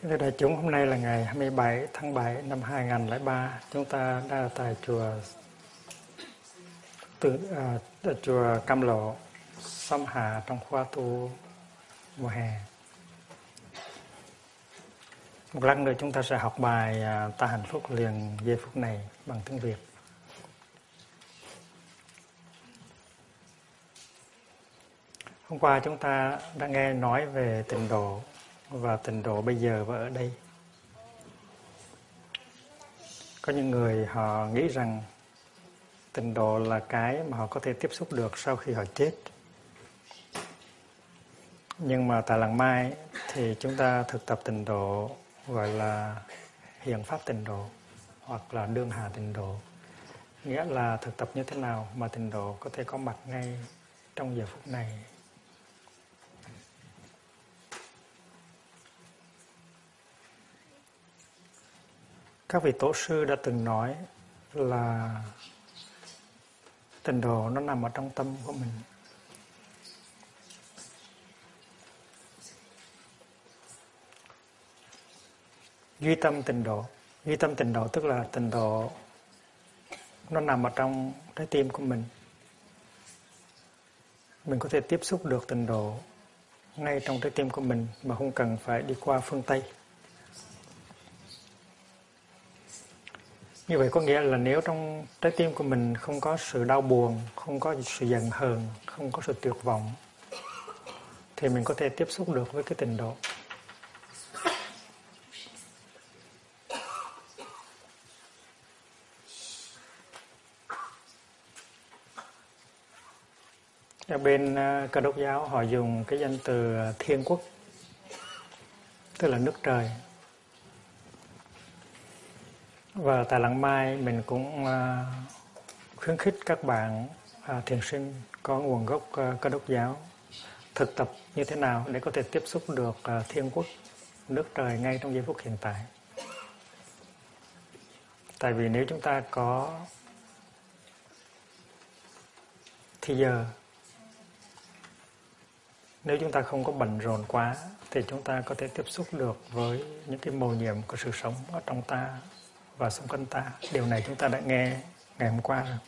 Thưa đại chúng, hôm nay là ngày 27 tháng 7 năm 2003. Chúng ta đã tại chùa Cam Lộ, Sông Hà trong khóa tu mùa hè. Một lần nữa chúng ta sẽ học bài Ta hạnh phúc liền giây phút này bằng tiếng Việt. Hôm qua chúng ta đã nghe nói về tịnh độ và tịnh độ bây giờ và ở đây. Có những người họ nghĩ rằng tịnh độ là cái mà họ có thể tiếp xúc được sau khi họ chết. Nhưng mà tại Làng Mai thì chúng ta thực tập tịnh độ gọi là hiện pháp tịnh độ hoặc là đương hà tịnh độ. Nghĩa là thực tập như thế nào mà tịnh độ có thể có mặt ngay trong giờ phút này. Các vị tổ sư đã từng nói là tịnh độ nó nằm ở trong tâm của mình. Duy tâm tịnh độ. Duy tâm tịnh độ tức là tịnh độ nó nằm ở trong trái tim của mình. Mình có thể tiếp xúc được tịnh độ ngay trong trái tim của mình mà không cần phải đi qua phương Tây. Như vậy có nghĩa là nếu trong trái tim của mình không có sự đau buồn, không có sự giận hờn, không có sự tuyệt vọng, thì mình có thể tiếp xúc được với cái tịnh độ. Ở bên Cơ Đốc giáo họ dùng cái danh từ thiên quốc, tức là nước trời. Và tại Làng Mai mình cũng khuyến khích các bạn thiền sinh có nguồn gốc Cơ Đốc giáo thực tập như thế nào để có thể tiếp xúc được thiên quốc, nước trời ngay trong giây phút hiện tại. Tại vì nếu chúng ta có thì giờ, nếu chúng ta không có bận rộn quá thì chúng ta có thể tiếp xúc được với những cái mầu nhiệm của sự sống ở trong ta và xung quanh ta. Điều này chúng ta đã nghe ngày hôm qua rồi.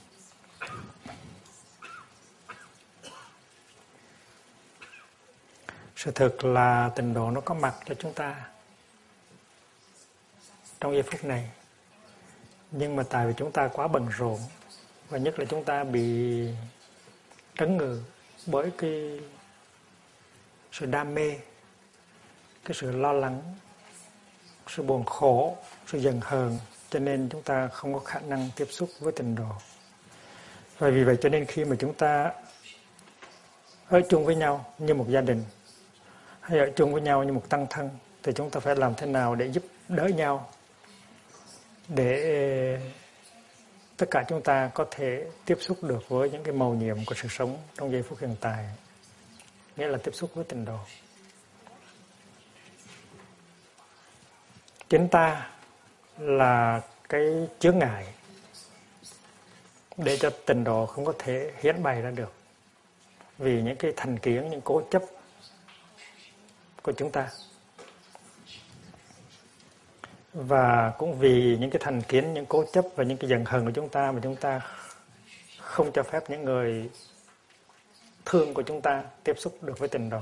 Sự thực là tịnh độ nó có mặt cho chúng ta trong giây phút này. Nhưng mà tại vì chúng ta quá bận rộn và nhất là chúng ta bị trấn ngự bởi cái sự đam mê, cái sự lo lắng, sự buồn khổ, sự giận hờn, cho nên chúng ta không có khả năng tiếp xúc với tịnh độ. Và vì vậy cho nên khi mà chúng ta ở chung với nhau như một gia đình hay ở chung với nhau như một tăng thân thì chúng ta phải làm thế nào để giúp đỡ nhau để tất cả chúng ta có thể tiếp xúc được với những cái mầu nhiệm của sự sống trong giây phút hiện tại, nghĩa là tiếp xúc với tịnh độ. Chính ta là cái chướng ngại để cho tịnh độ không có thể hiển bày ra được, vì những cái thành kiến, những cố chấp của chúng ta, và cũng vì những cái thành kiến, những cố chấp và những cái giận hờn của chúng ta mà chúng ta không cho phép những người thương của chúng ta tiếp xúc được với tịnh độ.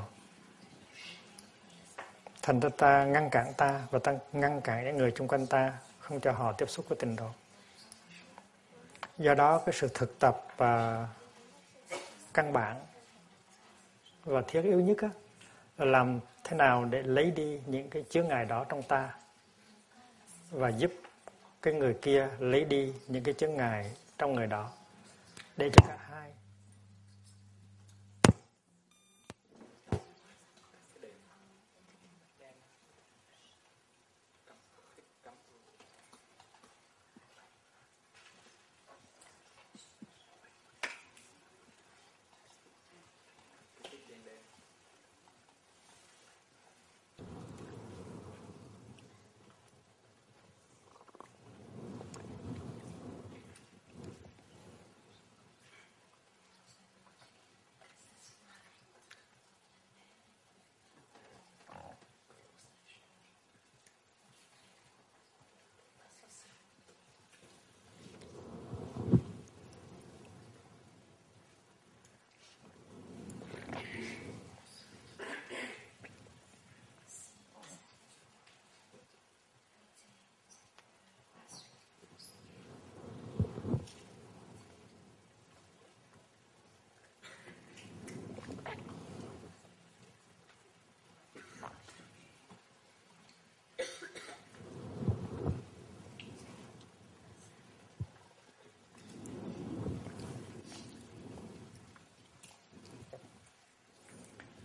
Thành ra ta ngăn cản ta và ta ngăn cản những người xung quanh ta, không cho họ tiếp xúc với tịnh độ. Do đó cái sự thực tập và căn bản và thiết yếu nhất là làm thế nào để lấy đi những cái chướng ngại đó trong ta và giúp cái người kia lấy đi những cái chướng ngại trong người đó, để cho cả hai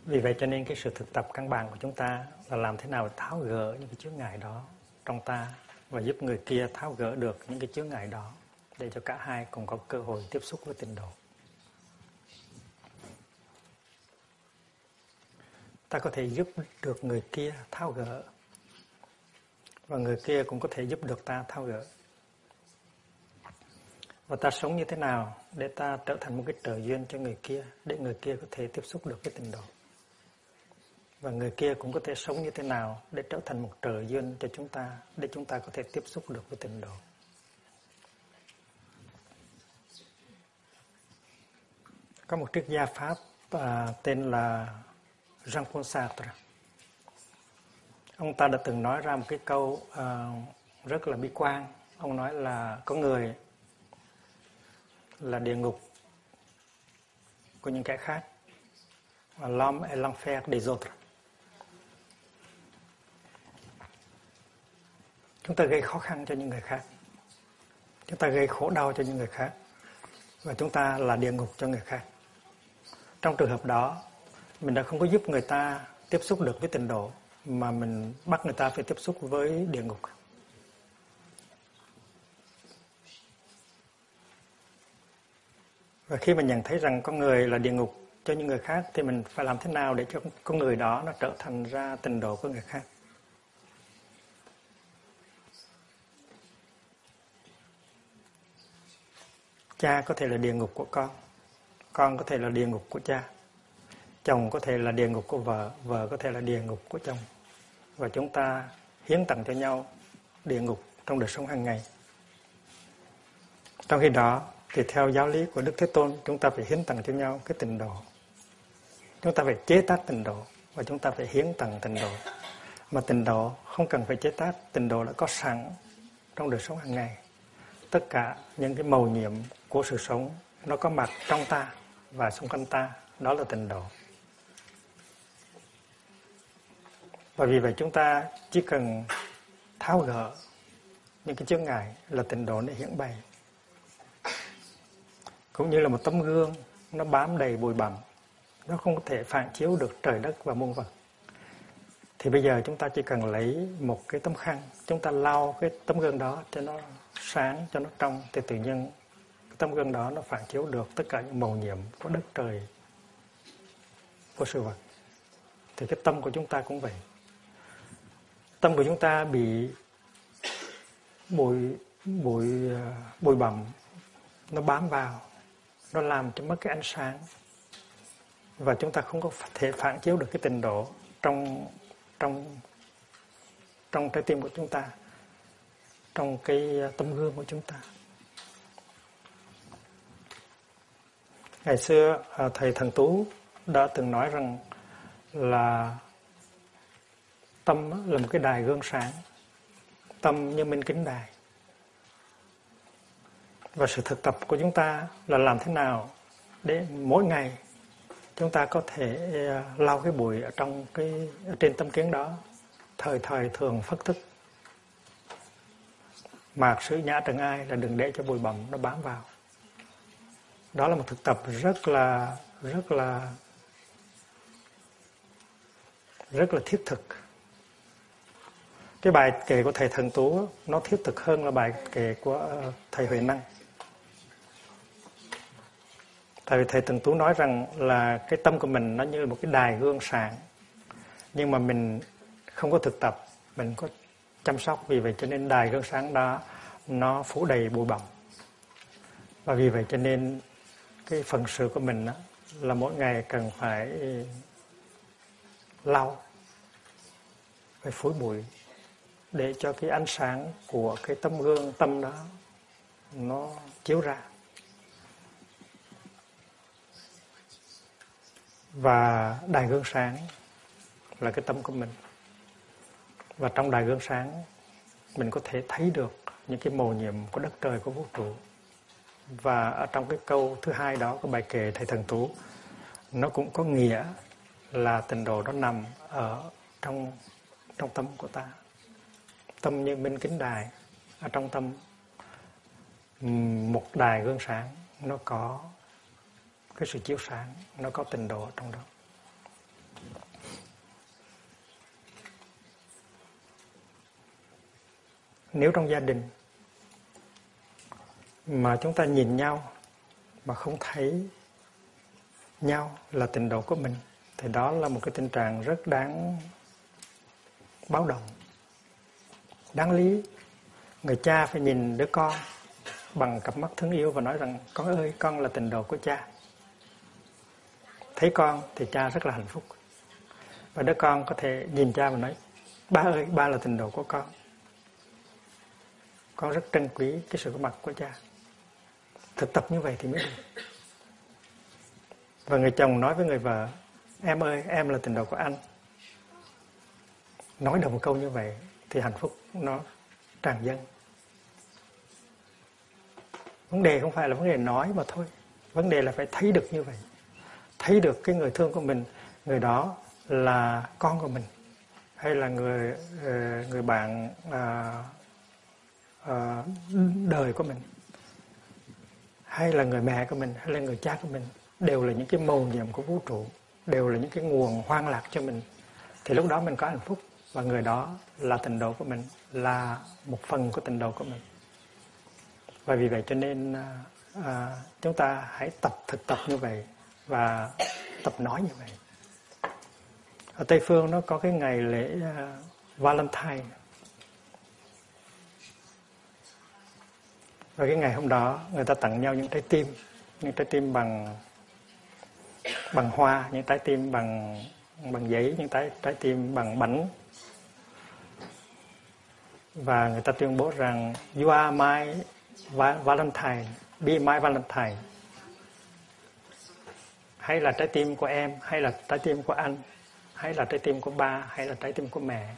Vì vậy cho nên cái sự thực tập căn bản của chúng ta là làm thế nào để tháo gỡ những cái chướng ngại đó trong ta và giúp người kia tháo gỡ được những cái chướng ngại đó để cho cả hai cùng có cơ hội tiếp xúc với tịnh độ. Ta có thể giúp được người kia tháo gỡ và người kia cũng có thể giúp được ta tháo gỡ. Và ta sống như thế nào để ta trở thành một cái trợ duyên cho người kia để người kia có thể tiếp xúc được với tịnh độ. Và người kia cũng có thể sống như thế nào để trở thành một trợ duyên cho chúng ta để chúng ta có thể tiếp xúc được với tịnh độ. Có một triết gia Pháp tên là Jean-Paul Sartre. Ông ta đã từng nói ra một cái câu rất là bi quan. Ông nói là có người là địa ngục của những kẻ khác, và l'homme est l'enfer des autres. Chúng ta gây khó khăn cho những người khác, chúng ta gây khổ đau cho những người khác, và chúng ta là địa ngục cho người khác. Trong trường hợp đó, mình đã không có giúp người ta tiếp xúc được với tịnh độ, mà mình bắt người ta phải tiếp xúc với địa ngục. Và khi mình nhận thấy rằng con người là địa ngục cho những người khác, thì mình phải làm thế nào để cho con người đó nó trở thành ra tịnh độ của người khác. Cha có thể là địa ngục của con có thể là địa ngục của cha, chồng có thể là địa ngục của vợ, vợ có thể là địa ngục của chồng. Và chúng ta hiến tặng cho nhau địa ngục trong đời sống hàng ngày. Trong khi đó, thì theo giáo lý của Đức Thế Tôn, chúng ta phải hiến tặng cho nhau cái tịnh độ. Chúng ta phải chế tác tịnh độ và chúng ta phải hiến tặng tịnh độ. Mà tịnh độ không cần phải chế tác, tịnh độ đã có sẵn trong đời sống hàng ngày. Tất cả những cái mầu nhiệm của sự sống nó có mặt trong ta và xung quanh ta, đó là tịnh độ. Và vì vậy chúng ta chỉ cần tháo gỡ những cái chướng ngại là tịnh độ để hiển bày. Cũng như là một tấm gương nó bám đầy bụi bặm, nó không có thể phản chiếu được trời đất và muôn vật. Thì bây giờ chúng ta chỉ cần lấy một cái tấm khăn, chúng ta lau cái tấm gương đó cho nó sáng, cho nó trong, thì tự nhiên cái tấm gương đó nó phản chiếu được tất cả những màu nhiệm của đất trời, của sự vật. Thì cái tâm của chúng ta cũng vậy. Tâm của chúng ta bị bụi bặm nó bám vào, nó làm cho mất cái ánh sáng, và chúng ta không có thể phản chiếu được cái tịnh độ trong trái tim của chúng ta, trong cái tấm gương của chúng ta. Ngày xưa thầy Thần Tú đã từng nói rằng là tâm là một cái đài gương sáng, tâm như minh kính đài. Và sự thực tập của chúng ta là làm thế nào để mỗi ngày chúng ta có thể lau cái bụi ở trên tâm kiến đó, thời thường phất thức. Mạc sử nhã trần ai là đừng để cho bụi bặm nó bám vào. Đó là một thực tập rất là thiết thực. Cái bài kệ của thầy Thần Tú nó thiết thực hơn là bài kệ của thầy Huệ Năng. Tại vì thầy Thần Tú nói rằng là cái tâm của mình nó như một cái đài gương sáng, nhưng mà mình không có thực tập, mình có chăm sóc, vì vậy cho nên đài gương sáng đó nó phủ đầy bụi bặm. Và vì vậy cho nên cái phần sự của mình đó, là mỗi ngày cần phải lau, phải phủi bụi để cho cái ánh sáng của cái tấm gương tâm đó nó chiếu ra. Và đài gương sáng là cái tâm của mình. Và trong đài gương sáng mình có thể thấy được những cái mầu nhiệm của đất trời, của vũ trụ. Và ở trong cái câu thứ hai đó của bài kệ thầy Thần Tú, nó cũng có nghĩa là tịnh độ nó nằm ở trong tâm của ta. Tâm như minh kính đài, ở trong tâm một đài gương sáng, nó có cái sự chiếu sáng, nó có tịnh độ ở trong đó. Nếu trong gia đình mà chúng ta nhìn nhau mà không thấy nhau là tịnh độ của mình, thì đó là một cái tình trạng rất đáng báo động. Đáng lý người cha phải nhìn đứa con bằng cặp mắt thương yêu và nói rằng: con ơi, con là tịnh độ của cha. Thấy con thì cha rất là hạnh phúc. Và đứa con có thể nhìn cha và nói: ba ơi, ba là tịnh độ của con rất trân quý cái sự có mặt của cha. Thực tập như vậy thì mới được. Và người chồng nói với người vợ: em ơi, em là tịnh độ của anh. Nói được một câu như vậy thì hạnh phúc nó tràn dâng. Vấn đề không phải là vấn đề nói mà thôi. Vấn đề là phải thấy được như vậy. Thấy được cái người thương của mình, người đó là con của mình, hay là người bạn đời của mình, hay là người mẹ của mình, hay là người cha của mình, đều là những cái mầu nhiệm của vũ trụ, đều là những cái nguồn hoan lạc cho mình. Thì lúc đó mình có hạnh phúc, và người đó là tịnh độ của mình, là một phần của tịnh độ của mình. Và vì vậy cho nên chúng ta hãy thực tập như vậy và tập nói như vậy. Ở Tây Phương nó có cái ngày lễ Valentine. Và cái ngày hôm đó người ta tặng nhau những trái tim bằng hoa, những trái tim bằng giấy, những trái tim bằng bánh. Và người ta tuyên bố rằng: you are my Valentine, be my Valentine. Hay là trái tim của em, hay là trái tim của anh, hay là trái tim của ba, hay là trái tim của mẹ.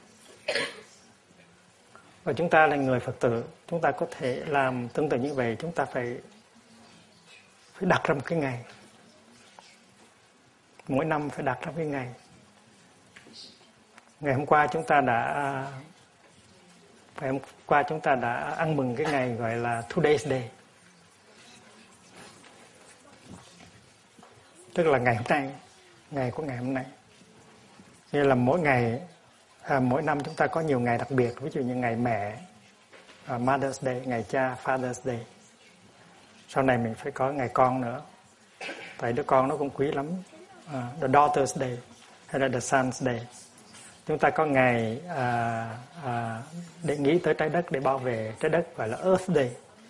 Và chúng ta là người Phật tử, chúng ta có thể làm tương tự như vậy. Chúng ta phải đặt ra một cái ngày. Mỗi năm phải đặt ra cái ngày. Ngày hôm qua chúng ta đã ăn mừng cái ngày gọi là Today's Day. Tức là ngày hôm nay, ngày của ngày hôm nay. Như là mỗi năm chúng ta có nhiều ngày đặc biệt. Ví dụ như ngày mẹ, Mother's Day, ngày cha, Father's Day. Sau này mình phải có ngày con nữa. Tại đứa con nó cũng quý lắm. The Daughter's Day hay là The Son's Day. Chúng ta có ngày để nghĩ tới trái đất, để bảo vệ trái đất, gọi là Earth Day.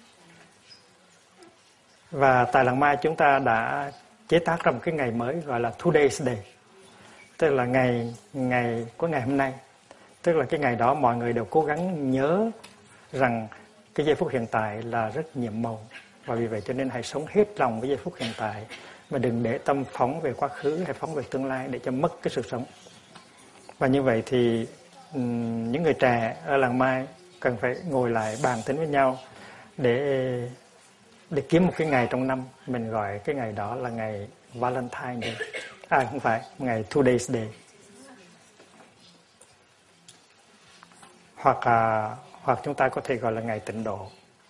Và tại Làng Mai chúng ta đã chế tác ra một cái ngày mới gọi là Today's Day. Tức là ngày của ngày hôm nay. Tức là cái ngày đó mọi người đều cố gắng nhớ rằng cái giây phút hiện tại là rất nhiệm màu. Và vì vậy cho nên hãy sống hết lòng với giây phút hiện tại, mà đừng để tâm phóng về quá khứ hay phóng về tương lai để cho mất cái sự sống. Và như vậy thì những người trẻ ở Làng Mai cần phải ngồi lại bàn tính với nhau để kiếm một cái ngày trong năm. Mình gọi cái ngày đó là ngày Valentine Day. Không phải, ngày Today's Day. Hoặc chúng ta có thể gọi là ngày tịnh độ.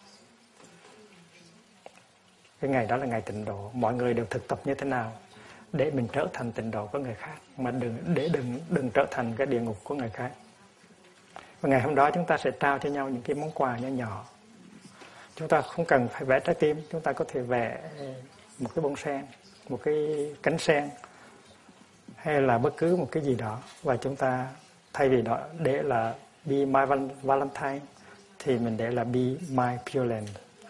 Cái ngày đó là ngày tịnh độ. Mọi người đều thực tập như thế nào để mình trở thành tịnh độ của người khác, mà đừng trở thành cái địa ngục của người khác. Và ngày hôm đó chúng ta sẽ trao cho nhau những cái món quà nhỏ nhỏ. Chúng ta không cần phải vẽ trái tim, chúng ta có thể vẽ một cái bông sen, một cái cánh sen, hay là bất cứ một cái gì đó. Và chúng ta thay vì đó để là be my Valentine thì mình để là be my Pure Land.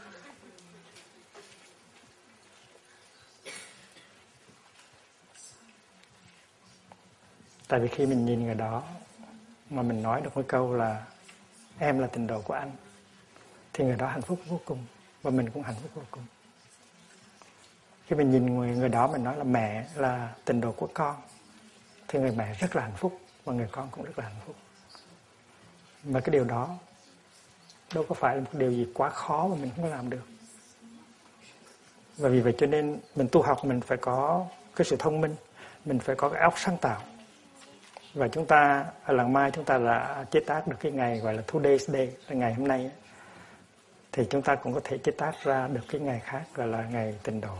Tại vì khi mình nhìn người đó mà mình nói được một câu là em là tịnh độ của anh, thì người đó hạnh phúc vô cùng, và mình cũng hạnh phúc vô cùng. Khi mình nhìn người đó mình nói là mẹ là tịnh độ của con, thì người mẹ rất là hạnh phúc, và người con cũng rất là hạnh phúc. Mà cái điều đó đâu có phải là một điều gì quá khó mà mình không làm được. Và vì vậy cho nên mình tu học mình phải có cái sự thông minh, mình phải có cái óc sáng tạo. Và chúng ta ở Làng Mai chúng ta đã chế tác được cái ngày gọi là Today's Day, là ngày hôm nay. Thì chúng ta cũng có thể chế tác ra được cái ngày khác gọi là ngày tịnh độ.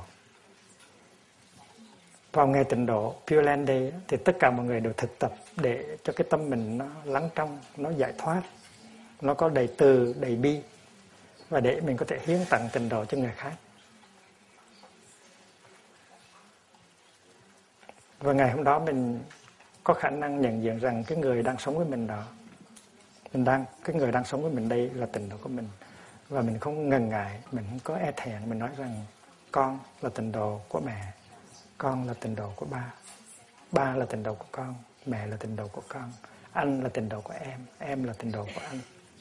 Vào ngày tịnh độ, Pure Land Day, thì tất cả mọi người đều thực tập để cho cái tâm mình nó lắng trong, nó giải thoát. nó có đầy từ, đầy bi, và để mình có thể hiến tặng tình độ cho người khác. Và ngày hôm đó mình có khả năng nhận diện rằng cái người đang sống với mình đó, cái người đang sống với mình đây là tình độ của mình. Và mình không ngần ngại, mình không có e thẹn, mình nói rằng con là tình độ của mẹ, con là tình độ của ba, ba là tình độ của con, mẹ là tình độ của con, anh là tình độ của em là tình độ của anh.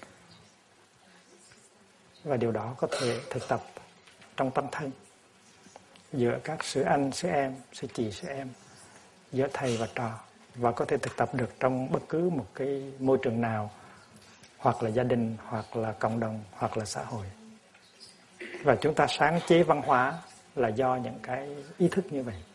Và điều đó có thể thực tập trong tâm thân, giữa các sư anh, sư em, sư chị, sư em, giữa thầy và trò, và có thể thực tập được trong bất cứ một cái môi trường nào, hoặc là gia đình, hoặc là cộng đồng, hoặc là xã hội. Và chúng ta sáng chế văn hóa là do những cái ý thức như vậy.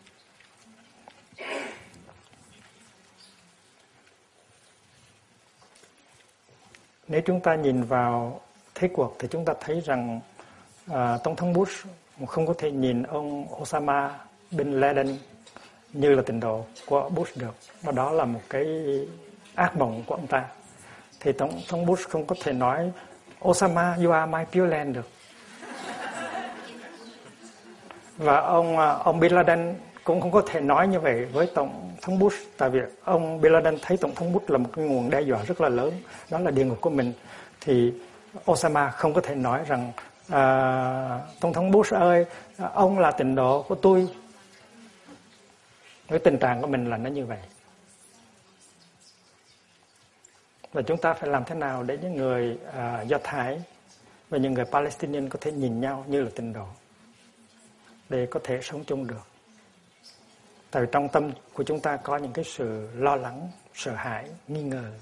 Nếu chúng ta nhìn vào thế cuộc thì chúng ta thấy rằng Tổng thống Bush không có thể nhìn ông Osama bin Laden như là tình độ của Bush được. Và đó là một cái ác mộng của ông ta. Thì Tổng thống Bush không có thể nói Osama, you are my Pure Land được. Và ông Bin Laden cũng không có thể nói như vậy với Tổng thống Bush. Tại vì ông Bin Laden thấy Tổng thống Bush là một cái nguồn đe dọa rất là lớn. Đó là địa ngục của mình. Thì Osama không có thể nói rằng Tổng thống Bush ơi, ông là tình độ của tôi. Cái tình trạng của mình là nó như vậy. Và chúng ta phải làm thế nào để những người Do Thái và những người Palestinian có thể nhìn nhau như là tình độ, để có thể sống chung được. Tại vì trong tâm của chúng ta có những cái sự lo lắng, sợ hãi, nghi ngờ.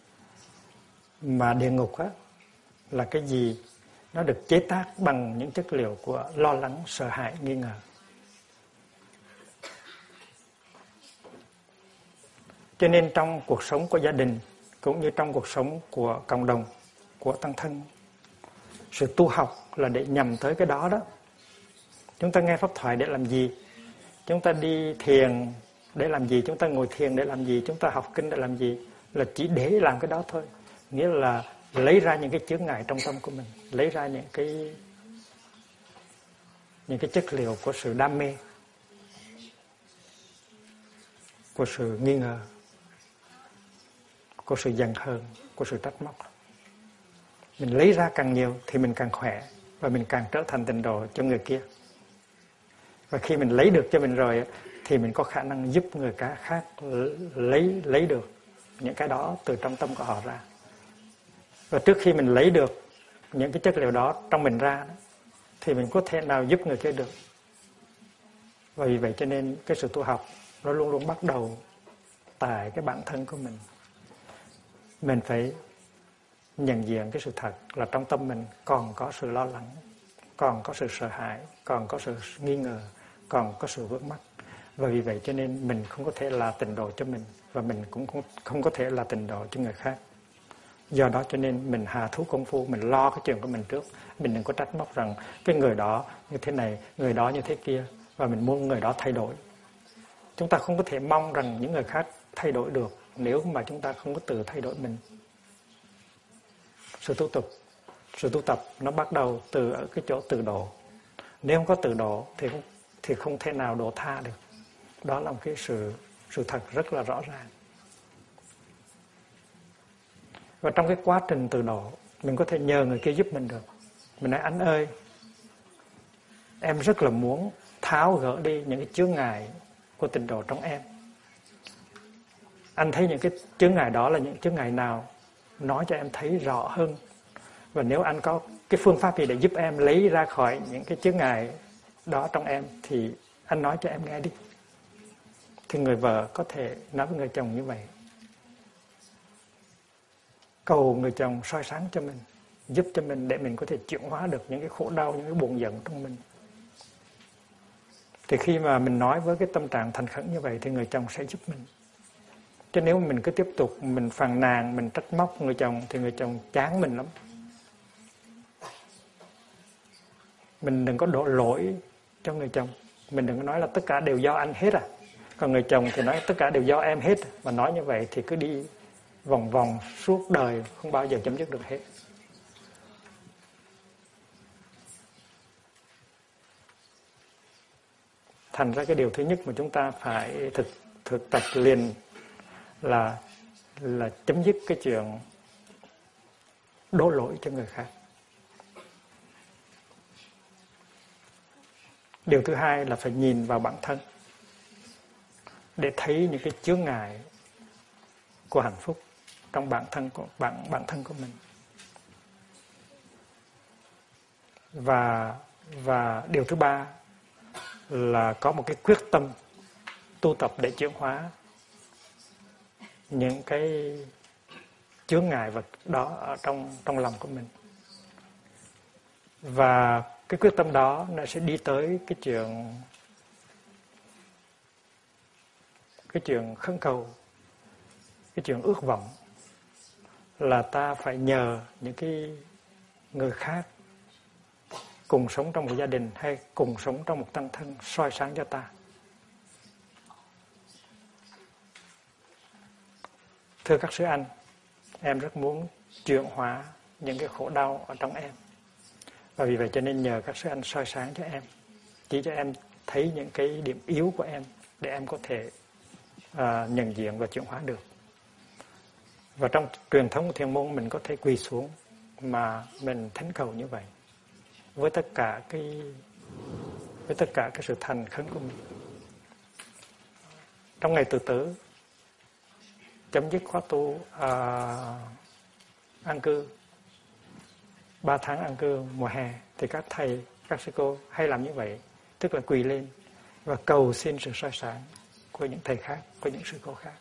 Mà địa ngục á, là cái gì? Nó được chế tác bằng những chất liệu của lo lắng, sợ hãi, nghi ngờ. Cho nên trong cuộc sống của gia đình, cũng như trong cuộc sống của cộng đồng, của tăng thân, sự tu học là để nhằm tới cái đó đó. Chúng ta nghe pháp thoại để làm gì? Chúng ta đi thiền để làm gì? Chúng ta ngồi thiền để làm gì? Chúng ta học kinh để làm gì? Là chỉ để làm cái đó thôi. Nghĩa là lấy ra những cái chướng ngại trong tâm của mình, lấy ra những cái chất liệu của sự đam mê, của sự nghi ngờ, của sự giận hờn, của sự trách móc. Mình lấy ra càng nhiều thì mình càng khỏe, và mình càng trở thành tình độ cho người kia. Và khi mình lấy được cho mình rồi thì mình có khả năng giúp người khác lấy được những cái đó từ trong tâm của họ ra. Và trước khi mình lấy được những cái chất liệu đó trong mình ra thì mình có thể nào giúp người kia được. Và vì vậy cho nên cái sự tu học nó luôn luôn bắt đầu tại cái bản thân của mình. Mình phải nhận diện cái sự thật là trong tâm mình còn có sự lo lắng, còn có sự sợ hãi, còn có sự nghi ngờ, còn có sự vướng mắc. Và vì vậy cho nên mình không có thể là tịnh độ cho mình, và mình cũng không có thể là tịnh độ cho người khác. Do đó cho nên mình hạ thú công phu, mình lo cái chuyện của mình trước. Mình đừng có trách móc rằng cái người đó như thế này, người đó như thế kia, và mình muốn người đó thay đổi. Chúng ta không có thể mong rằng những người khác thay đổi được nếu mà chúng ta không có tự thay đổi mình. Sự tu tập nó bắt đầu từ ở cái chỗ tự độ. Nếu không có tự độ thì không thể nào độ tha được. Đó là một cái sự thật rất là rõ ràng. Và trong cái quá trình tự độ, mình có thể nhờ người kia giúp mình được. Mình nói: anh ơi, em rất là muốn tháo gỡ đi những cái chướng ngại của tịnh độ trong em. Anh thấy những cái chướng ngại đó là những chướng ngại nào? Nói cho em thấy rõ hơn. Và nếu anh có cái phương pháp gì để giúp em lấy ra khỏi những cái chướng ngại đó trong em thì anh nói cho em nghe đi. Thì người vợ có thể nói với người chồng như vậy. Cầu người chồng soi sáng cho mình, giúp cho mình để mình có thể chuyển hóa được những cái khổ đau, những cái buồn giận trong mình. Thì khi mà mình nói với cái tâm trạng thành khẩn như vậy thì người chồng sẽ giúp mình. Chứ nếu mình cứ tiếp tục mình phàn nàn, mình trách móc người chồng thì người chồng chán mình lắm. Mình đừng có đổ lỗi cho người chồng. Mình đừng có nói là tất cả đều do anh hết à. Còn người chồng thì nói tất cả đều do em hết. Mà nói như vậy thì cứ đi vòng vòng suốt đời, không bao giờ chấm dứt được hết. Thành ra cái điều thứ nhất mà chúng ta phải thực tập liền là chấm dứt cái chuyện đổ lỗi cho người khác. Điều thứ hai là phải nhìn vào bản thân để thấy những cái chướng ngại của hạnh phúc trong bản thân của mình. Và điều thứ ba là có một cái quyết tâm tu tập để chuyển hóa những cái chướng ngại vật đó ở trong lòng của mình. Và cái quyết tâm đó nó sẽ đi tới cái chuyện khấn cầu, cái chuyện ước vọng là ta phải nhờ những cái người khác cùng sống trong một gia đình hay cùng sống trong một tăng thân soi sáng cho ta. Thưa các sư anh, em rất muốn chuyển hóa những cái khổ đau ở trong em. Và vì vậy cho nên nhờ các sư anh soi sáng cho em, chỉ cho em thấy những cái điểm yếu của em để em có thể nhận diện và chuyển hóa được. Và trong truyền thống của thiền môn mình có thể quỳ xuống mà mình thánh cầu như vậy với tất cả cái sự thành khấn của mình. Trong ngày tự tử chấm dứt khóa tu an cư 3 tháng an cư mùa hè thì các thầy, các sư cô hay làm như vậy, tức là quỳ lên và cầu xin sự soi sáng của những thầy khác, của những sư cô khác.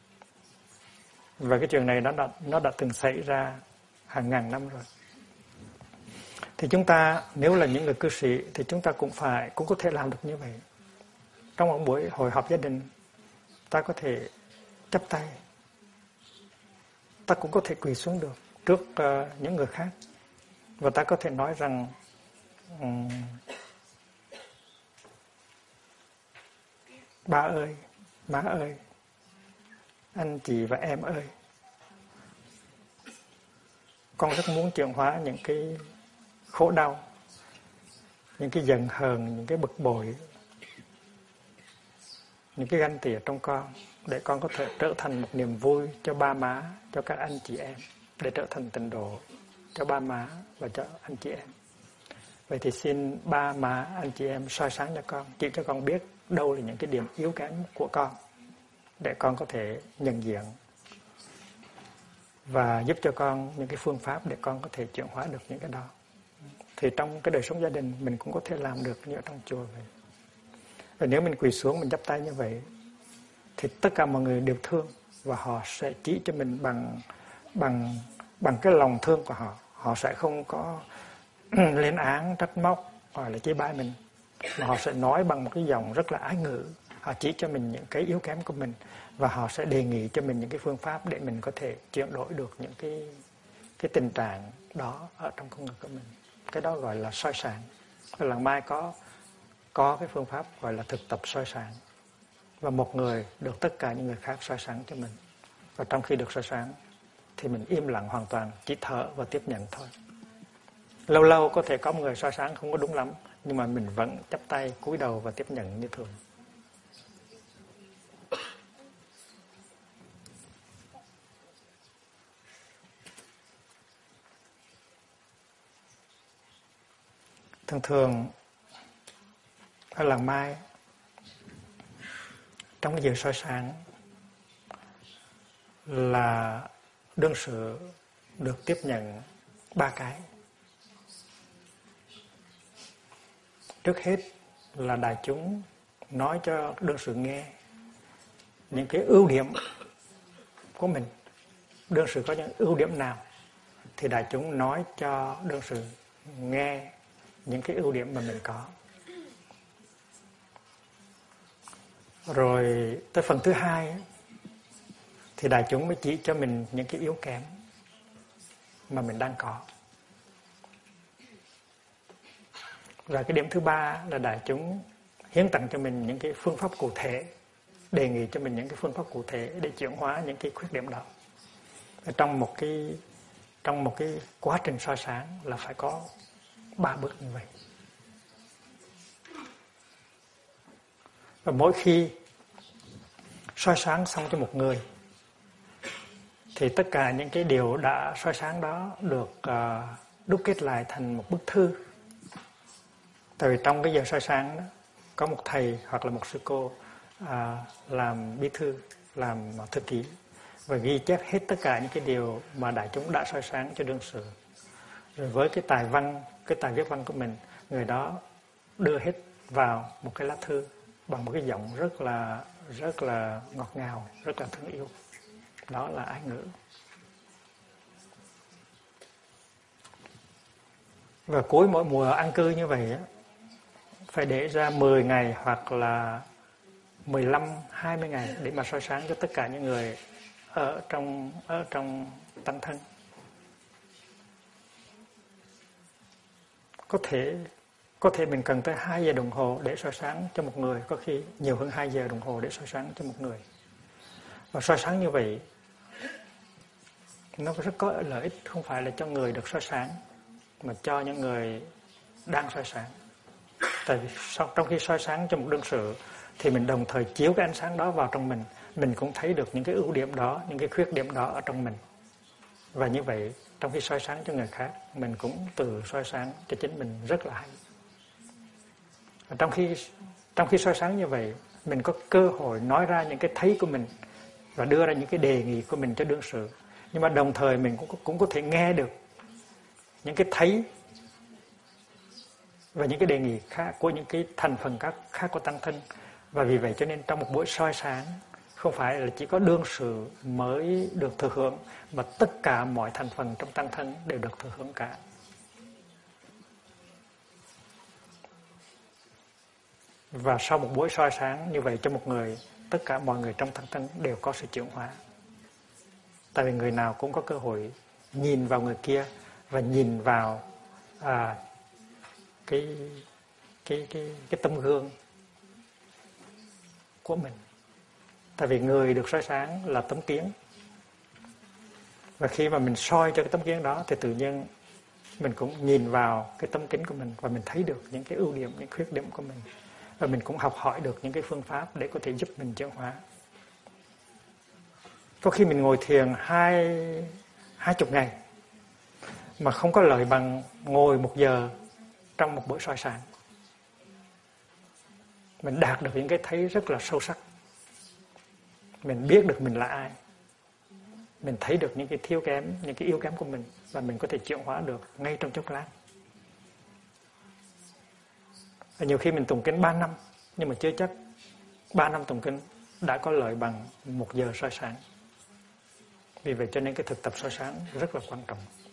Và cái chuyện này nó đã từng xảy ra hàng ngàn năm rồi. Thì chúng ta nếu là những người cư sĩ thì chúng ta cũng có thể làm được như vậy. Trong một buổi hội họp gia đình, ta có thể chắp tay, ta cũng có thể quỳ xuống được trước những người khác, và ta có thể nói rằng ba ơi, má ơi, anh chị và em ơi, con rất muốn chuyển hóa những cái khổ đau, những cái giận hờn, những cái bực bội, những cái ganh tị trong con, để con có thể trở thành một niềm vui cho ba má, cho các anh chị em, để trở thành tịnh độ cho ba má và cho anh chị em. Vậy thì xin ba má, anh chị em soi sáng cho con, chỉ cho con biết đâu là những cái điểm yếu kém của con, để con có thể nhận diện và giúp cho con những cái phương pháp để con có thể chuyển hóa được những cái đó. Thì trong cái đời sống gia đình mình cũng có thể làm được như ở trong chùa vậy. Và nếu mình quỳ xuống mình chắp tay như vậy thì tất cả mọi người đều thương, và họ sẽ chỉ cho mình bằng cái lòng thương của họ. Họ sẽ không có lên án, trách móc hoặc là chê bai mình, mà họ sẽ nói bằng một cái giọng rất là ái ngữ. Họ chỉ cho mình những cái yếu kém của mình, và họ sẽ đề nghị cho mình những cái phương pháp để mình có thể chuyển đổi được những cái tình trạng đó ở trong con người của mình. Cái đó gọi là soi sáng. Làng Mai có cái phương pháp gọi là thực tập soi sáng, và một người được tất cả những người khác soi sáng cho mình. Và trong khi được soi sáng thì mình im lặng hoàn toàn, chỉ thở và tiếp nhận thôi. Lâu lâu có thể có một người soi sáng không có đúng lắm, nhưng mà mình vẫn chắp tay cúi đầu và tiếp nhận như thường. Thường thường ở làng Mai, trong cái giờ soi sáng là đương sự được tiếp nhận 3 cái. Trước hết là đại chúng nói cho đương sự nghe những cái ưu điểm của mình. Đương sự có những ưu điểm nào thì đại chúng nói cho đương sự nghe những cái ưu điểm mà mình có. Rồi tới phần thứ hai thì đại chúng mới chỉ cho mình những cái yếu kém mà mình đang có. Và cái điểm thứ ba là đại chúng hiến tặng cho mình những cái phương pháp cụ thể, đề nghị cho mình những cái phương pháp cụ thể để chuyển hóa những cái khuyết điểm đó. Trong một cái quá trình soi sáng là phải có 3 bước như vậy. Và mỗi khi soi sáng xong cho một người thì tất cả những cái điều đã soi sáng đó được đúc kết lại thành một bức thư. Tại vì trong cái giờ soi sáng đó có một thầy hoặc là một sư cô làm bí thư, làm thư ký và ghi chép hết tất cả những cái điều mà đại chúng đã soi sáng cho đương sự. Rồi với cái tài văn, cái tài viết văn của mình, người đó đưa hết vào một cái lá thư bằng một cái giọng rất là ngọt ngào, rất là thương yêu. Đó là ái ngữ. Và cuối mỗi mùa an cư như vậy á, phải để ra 10 ngày hoặc là 15, 20 ngày để mà soi sáng cho tất cả những người ở trong tăng thân. Có thể mình cần tới 2 giờ đồng hồ để soi sáng cho một người, có khi nhiều hơn 2 giờ đồng hồ để soi sáng cho một người. Và soi sáng như vậy nó rất có lợi ích, không phải là cho người được soi sáng mà cho những người đang soi sáng. Tại vì trong khi soi sáng cho một đương sự thì mình đồng thời chiếu cái ánh sáng đó vào trong mình cũng thấy được những cái ưu điểm đó, những cái khuyết điểm đó ở trong mình. Và như vậy, trong khi soi sáng cho người khác, mình cũng tự soi sáng cho chính mình rất là hay. Và trong khi soi sáng như vậy, mình có cơ hội nói ra những cái thấy của mình và đưa ra những cái đề nghị của mình cho đương sự. Nhưng mà đồng thời mình cũng có thể nghe được những cái thấy và những cái đề nghị khác của những cái thành phần khác của tăng thân. Và vì vậy cho nên trong một buổi soi sáng không phải là chỉ có đương sự mới được thừa hưởng, mà tất cả mọi thành phần trong tăng thân đều được thừa hưởng cả. Và sau một buổi soi sáng như vậy cho một người, tất cả mọi người trong tăng thân đều có sự chuyển hóa. Tại vì người nào cũng có cơ hội nhìn vào người kia và nhìn vào cái tấm gương của mình. Tại vì người được soi sáng là tấm kiến. Và khi mà mình soi cho cái tấm kiến đó thì tự nhiên mình cũng nhìn vào cái tấm kính của mình và mình thấy được những cái ưu điểm, những khuyết điểm của mình. Và mình cũng học hỏi được những cái phương pháp để có thể giúp mình chuyển hóa. Có khi mình ngồi thiền 20 ngày mà không có lợi bằng ngồi 1 giờ trong một buổi soi sáng. Mình đạt được những cái thấy rất là sâu sắc. Mình biết được mình là ai. Mình thấy được những cái thiếu kém, những cái yếu kém của mình và mình có thể chuyển hóa được ngay trong chốc lát. Và nhiều khi mình tụng kinh 3 năm nhưng mà chưa chắc 3 năm tụng kinh đã có lợi bằng 1 giờ soi sáng. Vì vậy cho nên cái thực tập soi sáng rất là quan trọng.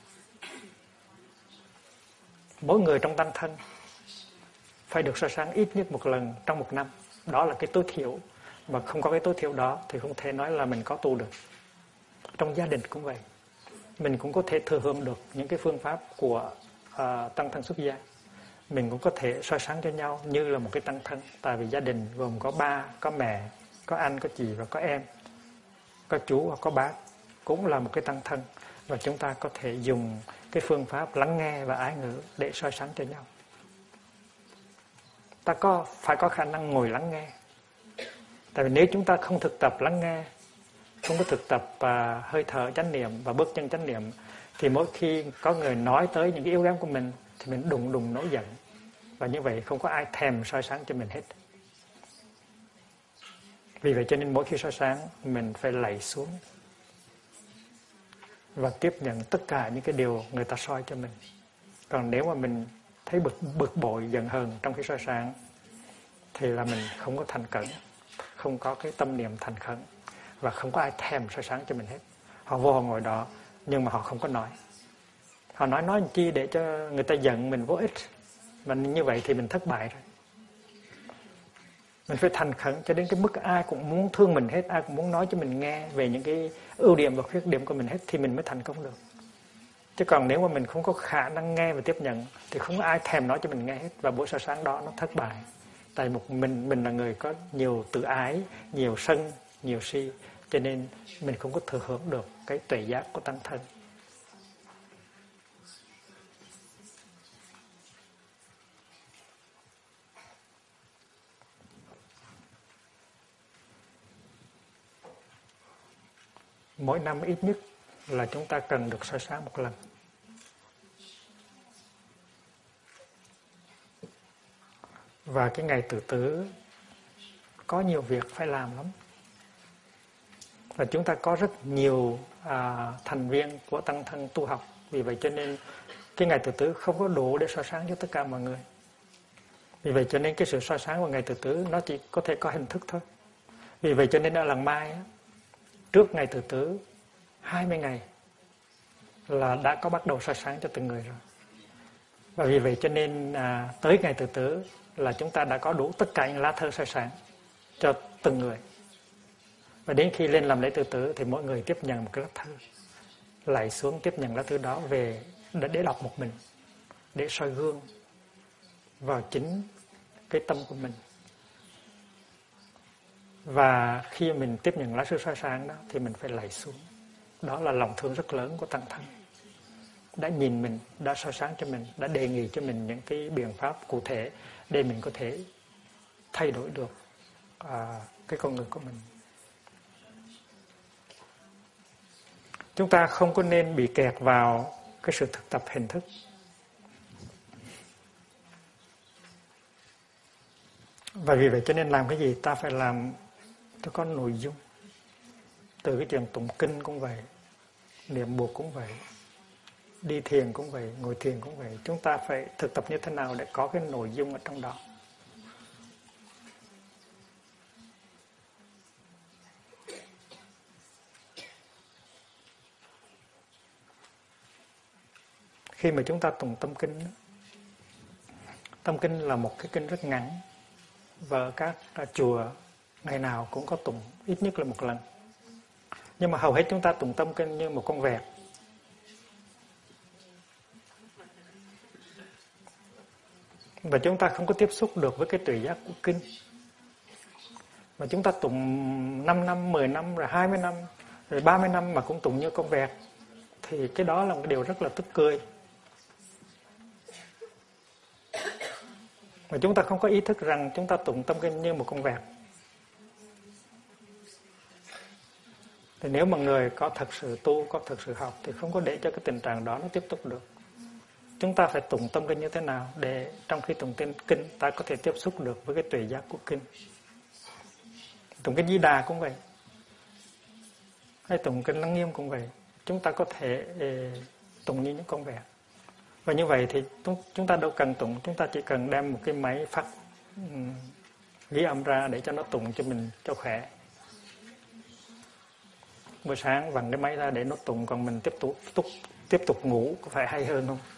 Mỗi người trong tăng thân phải được soi sáng ít nhất 1 lần trong 1 năm. Đó là cái tối thiểu. Mà không có cái tối thiểu đó thì không thể nói là mình có tu được. Trong gia đình cũng vậy. Mình cũng có thể thừa hưởng được những cái phương pháp của tăng thân xuất gia. Mình cũng có thể soi sáng cho nhau như là một cái tăng thân. Tại vì gia đình gồm có ba, có mẹ, có anh, có chị và có em, có chú hoặc có bác, cũng là một cái tăng thân. Và chúng ta có thể dùng cái phương pháp lắng nghe và ái ngữ để soi sáng cho nhau. Ta phải có khả năng ngồi lắng nghe. Tại vì nếu chúng ta không thực tập lắng nghe, không có thực tập hơi thở chánh niệm và bước chân chánh niệm, thì mỗi khi có người nói tới những cái yếu kém của mình thì mình đùng nổi giận. Và như vậy không có ai thèm soi sáng cho mình hết. Vì vậy cho nên mỗi khi soi sáng mình phải lạy xuống và tiếp nhận tất cả những cái điều người ta soi cho mình. Còn nếu mà mình thấy bực bội, giận hờn trong khi soi sáng thì là mình không có thành cẩn, không có cái tâm niệm thành khẩn và không có ai thèm soi sáng cho mình hết. Họ vô họ ngồi đó nhưng mà họ không có nói. Họ nói làm chi để cho người ta giận mình vô ích. Mà như vậy thì mình thất bại rồi. Mình phải thành khẩn cho đến cái mức ai cũng muốn thương mình hết, ai cũng muốn nói cho mình nghe về những cái ưu điểm và khuyết điểm của mình hết thì mình mới thành công được. Chứ còn nếu mà mình không có khả năng nghe và tiếp nhận thì không có ai thèm nói cho mình nghe hết, và buổi soi sáng đó nó thất bại. Tại mình là người có nhiều tự ái, nhiều sân, nhiều si, cho nên mình không có thừa hưởng được cái tuệ giác của tăng thân. Mỗi năm ít nhất là chúng ta cần được soi sáng một lần. Và cái ngày tự tử có nhiều việc phải làm lắm. Và chúng ta có rất nhiều thành viên của tăng thân tu học. Vì vậy cho nên cái ngày tự tử không có đủ để soi sáng cho tất cả mọi người. Vì vậy cho nên cái sự soi sáng của ngày tự tử nó chỉ có thể có hình thức thôi. Vì vậy cho nên ở làng Mai trước ngày tự tử 20 ngày là đã có bắt đầu soi sáng cho từng người rồi. Và vì vậy cho nên tới ngày tự tử là chúng ta đã có đủ tất cả những lá thơ soi sáng cho từng người. Và đến khi lên làm lễ tự tử thì mỗi người tiếp nhận một cái lá thư, lạy xuống tiếp nhận lá thư đó về để đọc một mình, để soi gương vào chính cái tâm của mình. Và khi mình tiếp nhận lá thư soi sáng đó thì mình phải lạy xuống. Đó là lòng thương rất lớn của tăng thân. Đã nhìn mình, đã soi sáng cho mình, đã đề nghị cho mình những cái biện pháp cụ thể để mình có thể thay đổi được cái con người của mình. Chúng ta không có nên bị kẹt vào cái sự thực tập hình thức. Và vì vậy cho nên làm cái gì ta phải làm cho có nội dung. Từ cái chuyện tụng kinh cũng vậy, niệm buộc cũng vậy, đi thiền cũng vậy, ngồi thiền cũng vậy. Chúng ta phải thực tập như thế nào để có cái nội dung ở trong đó. Khi mà chúng ta tụng tâm kinh, tâm kinh là một cái kinh rất ngắn và ở các chùa ngày nào cũng có tụng ít nhất là một lần. Nhưng mà hầu hết chúng ta tụng tâm kinh như một con vẹt. Và chúng ta không có tiếp xúc được với cái tuệ giác của kinh. Mà chúng ta tụng 5 năm, 10 năm, rồi 20 năm, rồi 30 năm mà cũng tụng như con vẹt. Thì cái đó là một điều rất là tức cười. Mà chúng ta không có ý thức rằng chúng ta tụng tâm kinh như một con vẹt. Thì nếu mà người có thật sự tu, có thật sự học thì không có để cho cái tình trạng đó nó tiếp tục được. Chúng ta phải tụng tâm kinh như thế nào để trong khi tụng kinh ta có thể tiếp xúc được với cái tuệ giác của kinh. Tụng kinh Di Đà cũng vậy, hay tụng kinh Lăng Nghiêm cũng vậy. Chúng ta có thể tụng như những con vẹt. Và như vậy thì chúng ta đâu cần tụng, chúng ta chỉ cần đem một cái máy phát ghi âm ra để cho nó tụng cho mình cho khỏe. Buổi sáng vặn cái máy ra để nó tụng, còn mình tiếp tục ngủ có phải hay hơn không?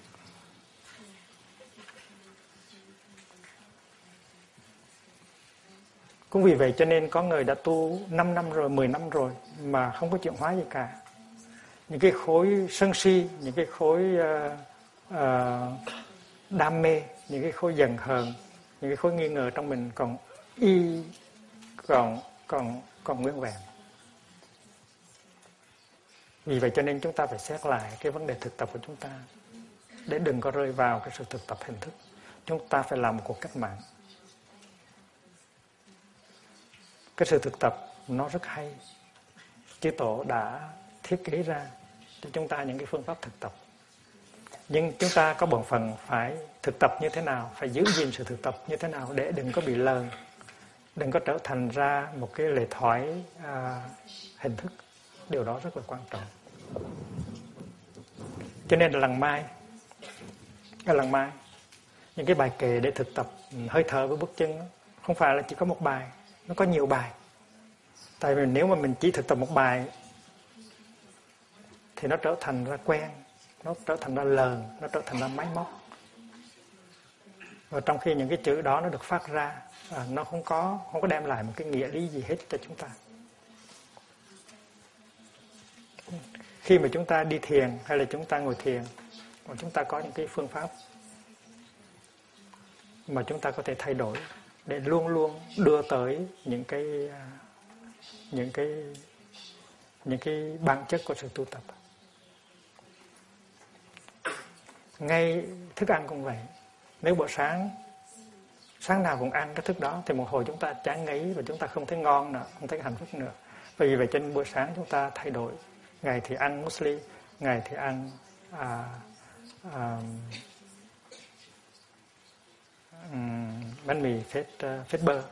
Cũng vì vậy cho nên có người đã tu 5 năm rồi, 10 năm rồi mà không có chuyển hóa gì cả. Những cái khối sân si, những cái khối đam mê, những cái khối giận hờn, những cái khối nghi ngờ trong mình còn nguyên vẹn. Vì vậy cho nên chúng ta phải xét lại cái vấn đề thực tập của chúng ta để đừng có rơi vào cái sự thực tập hình thức. Chúng ta phải làm một cuộc cách mạng. Cái sự thực tập nó rất hay. Chư Tổ đã thiết kế ra cho chúng ta những cái phương pháp thực tập. Nhưng chúng ta có bổn phận phải thực tập như thế nào, phải giữ gìn sự thực tập như thế nào để đừng có bị lờn, đừng có trở thành ra một cái lề thoái hình thức. Điều đó rất là quan trọng. Cho nên là lần mai những cái bài kệ để thực tập hơi thở với bước chân không phải là chỉ có một bài, nó có nhiều bài. Tại vì nếu mà mình chỉ thực tập một bài thì nó trở thành ra quen, nó trở thành ra lờn, nó trở thành ra máy móc. Và trong khi những cái chữ đó nó được phát ra, nó không có đem lại một cái nghĩa lý gì hết cho chúng ta. Khi mà chúng ta đi thiền hay là chúng ta ngồi thiền, mà chúng ta có những cái phương pháp mà chúng ta có thể thay đổi để luôn luôn đưa tới những cái những cái bản chất của sự tu tập. Ngay thức ăn cũng vậy. Nếu bữa sáng nào cũng ăn cái thức đó thì một hồi chúng ta chán ngấy và chúng ta không thấy ngon nữa, không thấy hạnh phúc nữa. Vì vậy trên bữa sáng chúng ta thay đổi. Ngày thì ăn muesli, ngày thì ăn bánh mì phết bơ,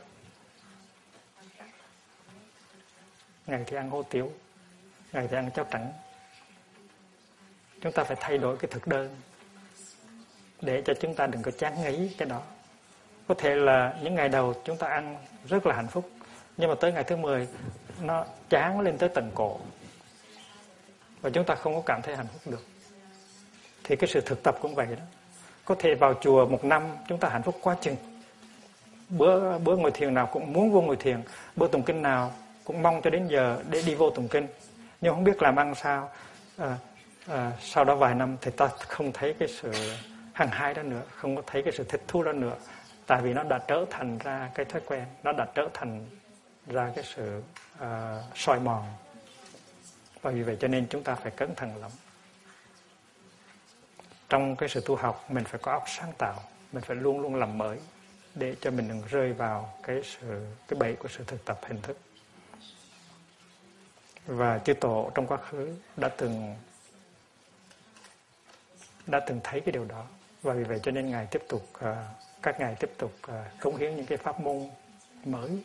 ngày thì ăn hủ tiếu, ngày thì ăn cháo trắng. Chúng ta phải thay đổi cái thực đơn để cho chúng ta đừng có chán ngấy cái đó. Có thể là những ngày đầu chúng ta ăn rất là hạnh phúc, nhưng mà tới ngày thứ 10 nó chán lên tới tận cổ và chúng ta không có cảm thấy hạnh phúc được. Thì cái sự thực tập cũng vậy đó. Có thể vào chùa 1 năm chúng ta hạnh phúc quá chừng, bữa ngồi thiền nào cũng muốn vô ngồi thiền, bữa tụng kinh nào cũng mong cho đến giờ để đi vô tụng kinh, nhưng không biết làm ăn sao. Sau đó vài năm thì ta không thấy cái sự hăng hái đó nữa, không có thấy cái sự thích thú đó nữa, tại vì nó đã trở thành ra cái thói quen, nó đã trở thành ra cái sự soi mòn. Và vì vậy cho nên chúng ta phải cẩn thận lắm. Trong cái sự tu học mình phải có óc sáng tạo, mình phải luôn luôn làm mới để cho mình đừng rơi vào cái bẫy của sự thực tập hình thức. Và chư tổ trong quá khứ đã từng thấy cái điều đó, và vì vậy cho nên các ngài tiếp tục cống hiến những cái pháp môn mới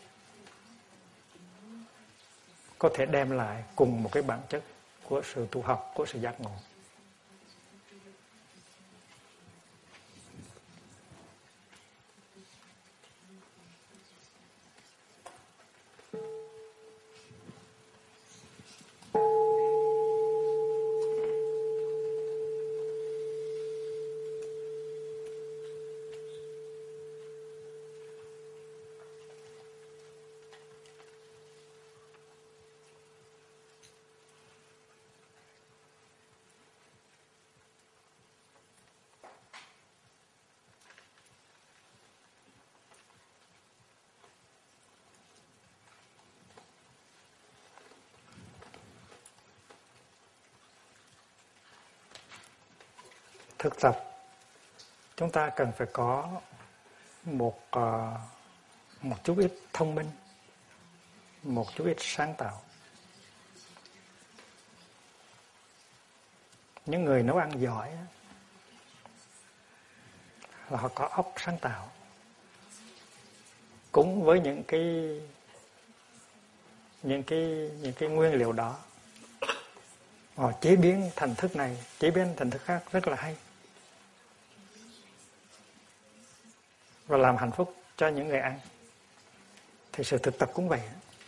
có thể đem lại cùng một cái bản chất của sự tu học, của sự giác ngộ. Thực tập chúng ta cần phải có một chút ít thông minh, một chút ít sáng tạo. Những người nấu ăn giỏi là họ có óc sáng tạo, cũng với những cái nguyên liệu đó họ chế biến thành thức này, chế biến thành thức khác rất là hay, và làm hạnh phúc cho những người ăn. Thì sự thực tập cũng vậy.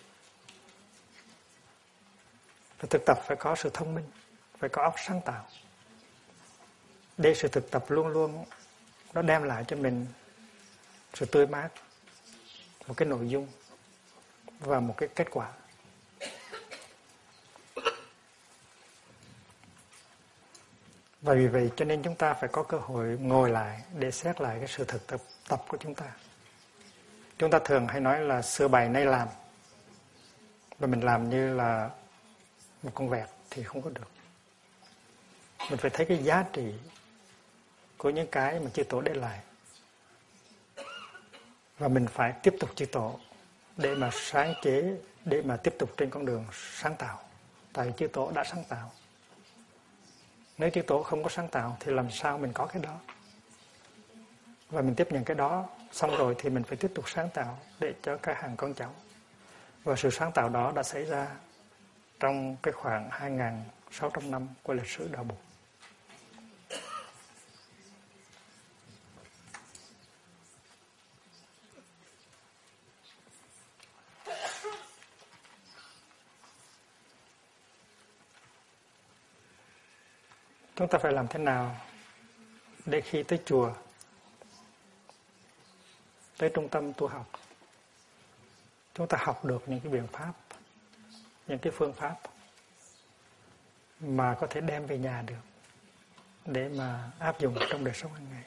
Thực tập phải có sự thông minh, phải có óc sáng tạo, để sự thực tập luôn luôn nó đem lại cho mình sự tươi mát, một cái nội dung và một cái kết quả. Và vì vậy cho nên chúng ta phải có cơ hội ngồi lại để xét lại cái sự thực tập của chúng ta. Chúng ta thường hay nói là xưa bày nay làm, và mình làm như là một con vẹt thì không có được. Mình phải thấy cái giá trị của những cái mà chư tổ để lại, và mình phải tiếp tục chư tổ để mà sáng chế, để mà tiếp tục trên con đường sáng tạo. Tại chư tổ đã sáng tạo. Nếu chư tổ không có sáng tạo thì làm sao mình có cái đó? Và mình tiếp nhận cái đó xong rồi thì mình phải tiếp tục sáng tạo để cho các hàng con cháu. Và sự sáng tạo đó đã xảy ra trong cái khoảng 2.600 năm của lịch sử đạo Bụt. Chúng ta phải làm thế nào để khi tới chùa, tới trung tâm tu học, chúng ta học được những cái biện pháp, những cái phương pháp mà có thể đem về nhà được để mà áp dụng trong đời sống hàng ngày.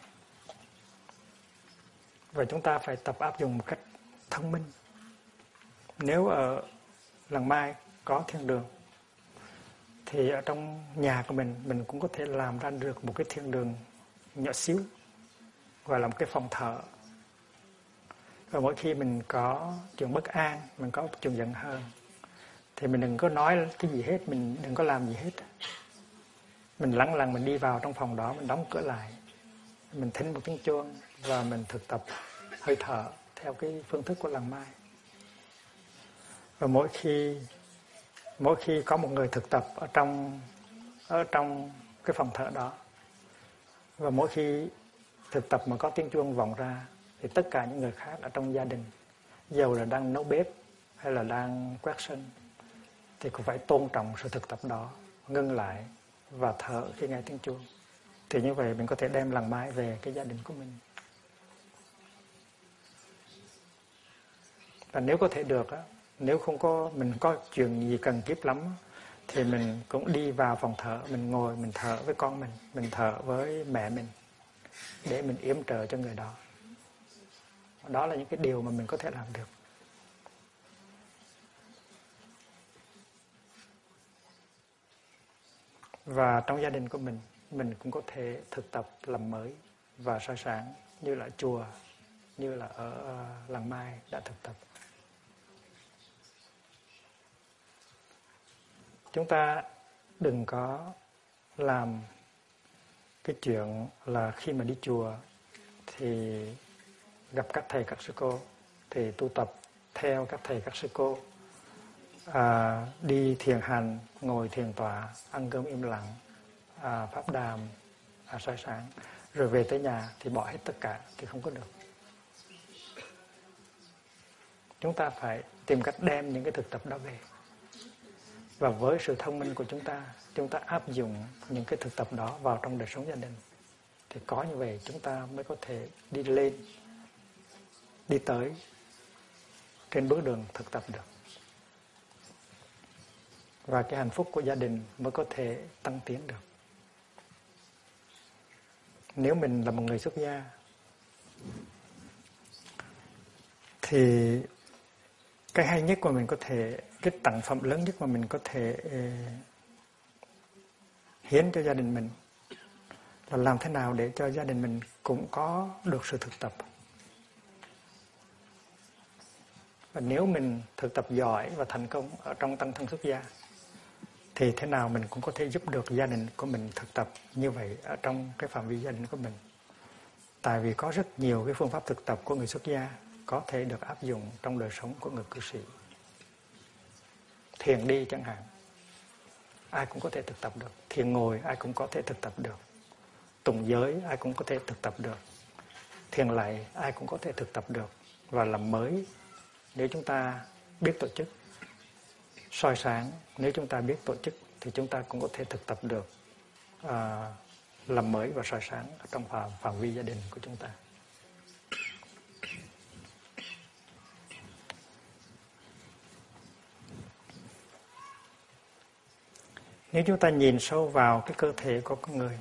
Và chúng ta phải tập áp dụng một cách thông minh. Nếu ở lần mai có thiên đường, thì ở trong nhà của mình cũng có thể làm ra được một cái thiên đường nhỏ xíu, gọi là một cái phòng thờ. Và mỗi khi mình có chuyện bất an, mình có chuyện giận hờn, thì mình đừng có nói cái gì hết, mình đừng có làm gì hết. Mình lặng lặng mình đi vào trong phòng đó, mình đóng cửa lại, mình thỉnh một tiếng chuông và mình thực tập hơi thở theo cái phương thức của lần mai. Và mỗi khi có một người thực tập ở trong cái phòng thở đó, và mỗi khi thực tập mà có tiếng chuông vọng ra, thì tất cả những người khác ở trong gia đình, dầu là đang nấu bếp hay là đang quét sân, thì cũng phải tôn trọng sự thực tập đó, ngưng lại và thở khi nghe tiếng chuông. Thì như vậy mình có thể đem lần mai về cái gia đình của mình. Và nếu có thể được á, nếu không có mình có chuyện gì cần kiếp lắm, thì mình cũng đi vào phòng thở, mình ngồi mình thở với con mình thở với mẹ mình, để mình yểm trợ cho người đó. Đó là những cái điều mà mình có thể làm được. Và trong gia đình của mình cũng có thể thực tập làm mới và soi sáng, như là chùa, như là ở làng Mai đã thực tập. Chúng ta đừng có làm cái chuyện là khi mà đi chùa thì gặp các thầy các sư cô thì tu tập theo các thầy các sư cô, đi thiền hành, ngồi thiền tọa, ăn cơm im lặng, pháp đàm, soi sáng, rồi về tới nhà thì bỏ hết tất cả, thì không có được. Chúng ta phải tìm cách đem những cái thực tập đó về, và với sự thông minh của chúng ta áp dụng những cái thực tập đó vào trong đời sống gia đình, thì có như vậy chúng ta mới có thể đi tới trên bước đường thực tập được, và cái hạnh phúc của gia đình mới có thể tăng tiến được. Nếu mình là một người xuất gia thì cái hay nhất mà mình có thể, cái tặng phẩm lớn nhất mà mình có thể hiến cho gia đình mình là làm thế nào để cho gia đình mình cũng có được sự thực tập. Và nếu mình thực tập giỏi và thành công ở trong tăng thân xuất gia, thì thế nào mình cũng có thể giúp được gia đình của mình thực tập như vậy ở trong cái phạm vi gia đình của mình. Tại vì có rất nhiều cái phương pháp thực tập của người xuất gia có thể được áp dụng trong đời sống của người cư sĩ. Thiền đi chẳng hạn, ai cũng có thể thực tập được. Thiền ngồi ai cũng có thể thực tập được. Tụng giới ai cũng có thể thực tập được. Thiền lạy ai cũng có thể thực tập được. Và làm mới nếu chúng ta biết tổ chức. Soi sáng nếu chúng ta biết tổ chức thì chúng ta cũng có thể thực tập được làm mới và soi sáng ở trong phạm vi gia đình của chúng ta. Nếu chúng ta nhìn sâu vào cái cơ thể của con người,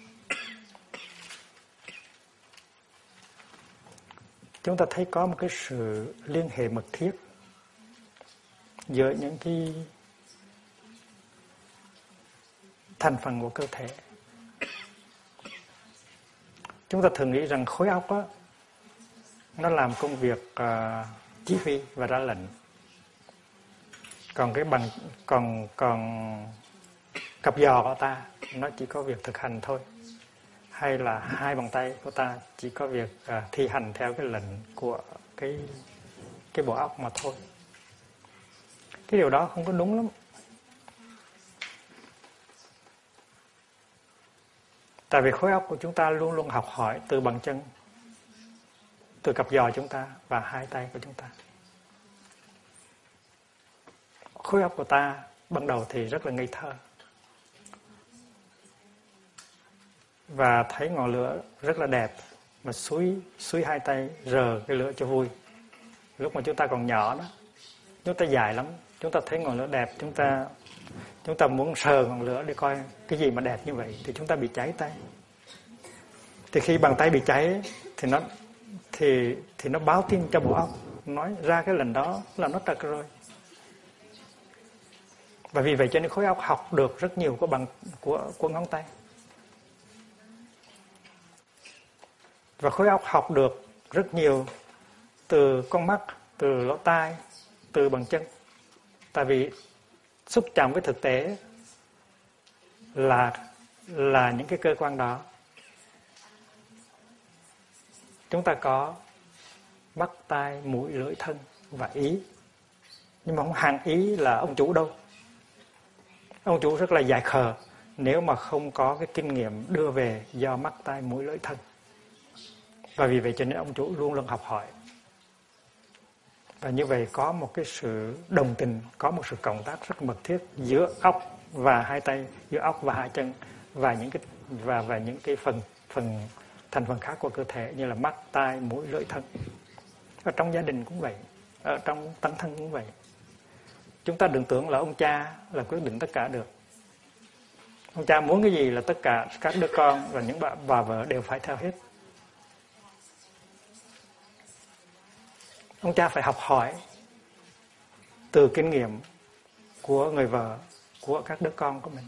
chúng ta thấy có một cái sự liên hệ mật thiết giữa những cái thành phần của cơ thể. Chúng ta thường nghĩ rằng khối óc đó, nó làm công việc chỉ huy và ra lệnh. Còn cặp giò của ta nó chỉ có việc thực hành thôi. Hay là hai bàn tay của ta chỉ có việc thi hành theo cái lệnh của cái bộ óc mà thôi. Cái điều đó không có đúng lắm. Tại vì khối óc của chúng ta luôn luôn học hỏi từ bàn chân, từ cặp giò chúng ta và hai tay của chúng ta. Khối óc của ta ban đầu thì rất là ngây thơ, và thấy ngọn lửa rất là đẹp mà xúi hai tay rờ cái lửa cho vui. Lúc mà chúng ta còn nhỏ đó, chúng ta dài lắm, chúng ta thấy ngọn lửa đẹp, chúng ta muốn sờ ngọn lửa để coi cái gì mà đẹp như vậy, thì chúng ta bị cháy tay. Thì khi bàn tay bị cháy thì nó báo tin cho bộ óc, nói ra cái lần đó là nó trật rồi. Và vì vậy cho nên khối óc học được rất nhiều của ngón tay. Và khối óc học được rất nhiều từ con mắt, từ lỗ tai, từ bàn chân. Tại vì xúc chạm với thực tế là những cái cơ quan đó. Chúng ta có mắt, tai, mũi, lưỡi, thân và ý. Nhưng mà không hẳn ý là ông chủ đâu. Ông chủ rất là dại khờ nếu mà không có cái kinh nghiệm đưa về do mắt, tai, mũi, lưỡi, thân. Và vì vậy cho nên ông chủ luôn luôn học hỏi. Và như vậy có một cái sự đồng tình, có một sự cộng tác rất mật thiết giữa óc và hai tay, giữa óc và hai chân và những cái thành phần khác của cơ thể như là mắt, tai, mũi, lưỡi, thân. Ở trong gia đình cũng vậy, ở trong tánh thân cũng vậy. Chúng ta đừng tưởng là ông cha là quyết định tất cả được. Ông cha muốn cái gì là tất cả các đứa con và những bà vợ đều phải theo hết. Ông cha phải học hỏi từ kinh nghiệm của người vợ, của các đứa con của mình.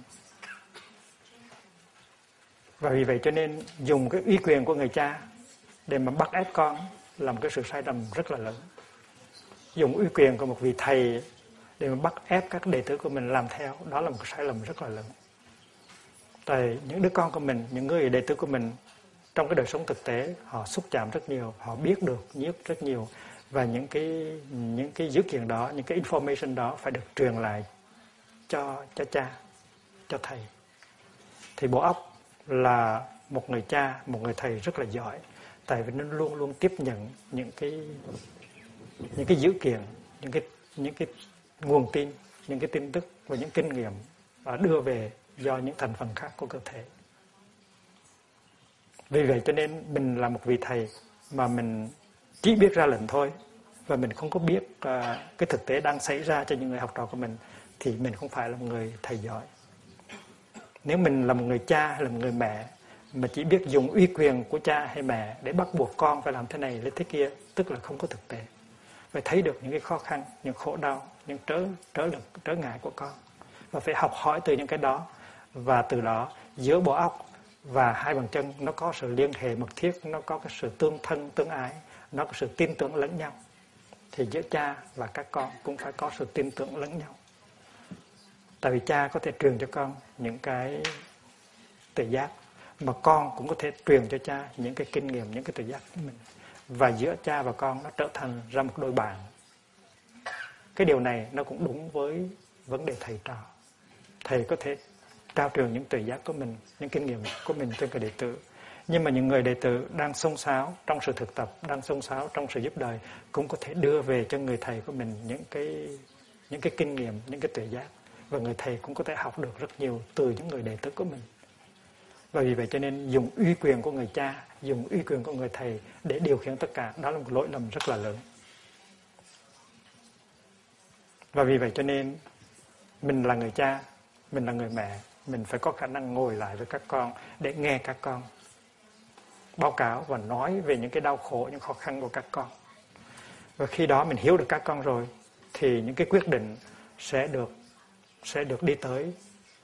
Và vì vậy cho nên dùng cái uy quyền của người cha để mà bắt ép con là một cái sự sai lầm rất là lớn. Dùng uy quyền của một vị thầy để mà bắt ép các đệ tử của mình làm theo, đó là một cái sai lầm rất là lớn. Tại những đứa con của mình, những người đệ tử của mình trong cái đời sống thực tế, họ xúc chạm rất nhiều, họ biết được rất nhiều. Và những cái dữ kiện đó, những cái information đó phải được truyền lại cho cha, cho thầy. Thì bộ óc là một người cha, một người thầy rất là giỏi. Tại vì nó luôn luôn tiếp nhận những cái dữ kiện, những cái nguồn tin, những cái tin tức và những kinh nghiệm và đưa về do những thành phần khác của cơ thể. Vì vậy cho nên mình là một vị thầy mà mình chỉ biết ra lệnh thôi và mình không có biết cái thực tế đang xảy ra cho những người học trò của mình thì mình không phải là một người thầy giỏi. Nếu mình là một người cha hay là một người mẹ mà chỉ biết dùng uy quyền của cha hay mẹ để bắt buộc con phải làm thế này lấy thế kia, tức là không có thực tế. Phải thấy được những cái khó khăn, những khổ đau, những trở ngại của con và phải học hỏi từ những cái đó. Và từ đó giữa bộ óc và hai bàn chân nó có sự liên hệ mật thiết, nó có cái sự tương thân tương ái, nó có sự tin tưởng lẫn nhau. Thì giữa cha và các con cũng phải có sự tin tưởng lẫn nhau. Tại vì cha có thể truyền cho con những cái tự giác, mà con cũng có thể truyền cho cha những cái kinh nghiệm, những cái tự giác của mình. Và giữa cha và con nó trở thành ra một đôi bạn. Cái điều này nó cũng đúng với vấn đề thầy trò. Thầy có thể trao truyền những tự giác của mình, những kinh nghiệm của mình cho người đệ tử. Nhưng mà những người đệ tử đang xông xáo trong sự thực tập, đang xông xáo trong sự giúp đời cũng có thể đưa về cho người thầy của mình những cái kinh nghiệm, những cái tự giác. Và người thầy cũng có thể học được rất nhiều từ những người đệ tử của mình. Và vì vậy cho nên dùng uy quyền của người cha, dùng uy quyền của người thầy để điều khiển tất cả, đó là một lỗi lầm rất là lớn. Và vì vậy cho nên mình là người cha, mình là người mẹ, mình phải có khả năng ngồi lại với các con để nghe các con báo cáo và nói về những cái đau khổ, những khó khăn của các con. Và khi đó mình hiểu được các con rồi thì những cái quyết định sẽ được đi tới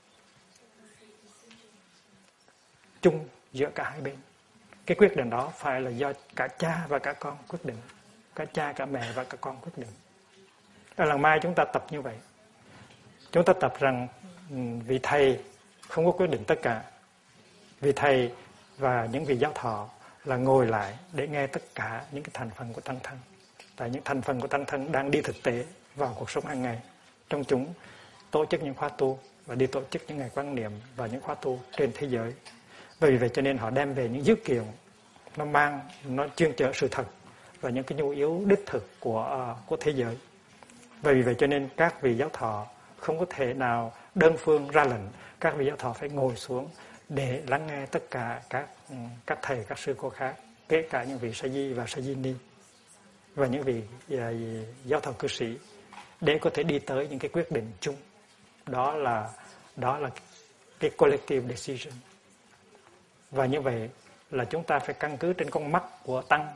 chung giữa cả hai bên. Cái quyết định đó phải là do cả cha và cả con quyết định. Cả cha, cả mẹ và cả con quyết định. Ở làng Mai chúng ta tập như vậy. Chúng ta tập rằng vị thầy không có quyết định tất cả. Vị thầy và những vị giáo thọ là ngồi lại để nghe tất cả những cái thành phần của tăng thân. Tại những thành phần của tăng thân đang đi thực tế vào cuộc sống hàng ngày. Trong chúng tổ chức những khóa tu và đi tổ chức những ngày quan niệm và những khóa tu trên thế giới. Vì vậy cho nên họ đem về những dữ kiện nó chuyên chở sự thật và những cái nhu yếu đích thực của thế giới. Vì vậy cho nên các vị giáo thọ không có thể nào đơn phương ra lệnh, các vị giáo thọ phải ngồi xuống để lắng nghe tất cả các thầy, các sư cô khác, kể cả những vị sa di và sa di ni và những vị giáo thọ cư sĩ để có thể đi tới những cái quyết định chung. Đó là cái collective decision. Và như vậy là chúng ta phải căn cứ trên con mắt của tăng,